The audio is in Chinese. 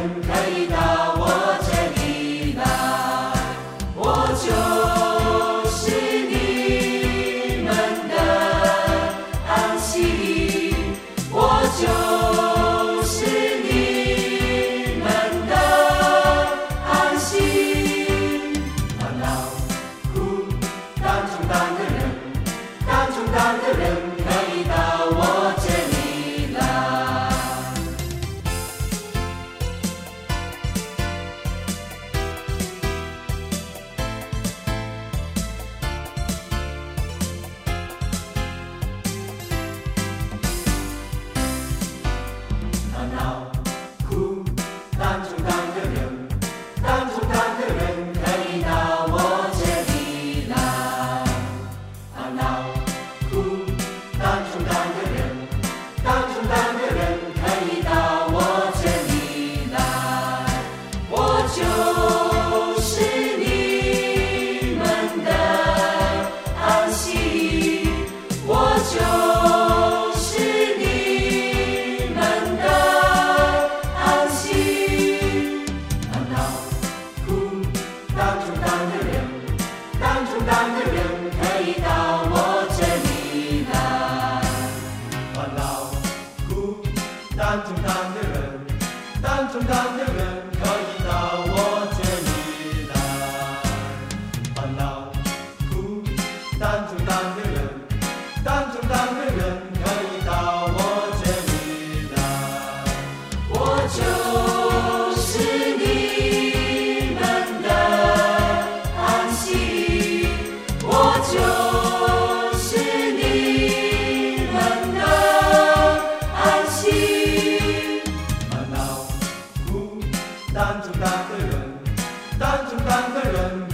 人可以到我这里来，我就是你们的安息，我就是你们的安息。烦恼、苦、担重担的人，担重担的人可以到我这里来。烦恼、苦、担重担的人，担重担的人可以到我这里来。烦恼、苦、担重担的人，担重担的人可以到我这里来。我就是你们的安息，我就是你们的安息。烦恼、苦、担重担的人，担重担的人可以到我这里来。烦恼、苦、担重担的人，担重担的人可以到我这里来。烦恼、苦、担重担的人，担重担的人可以到我这里来。我就是你们的安息，我就是你们的安息。烦恼、苦、担重担的人，担重担的人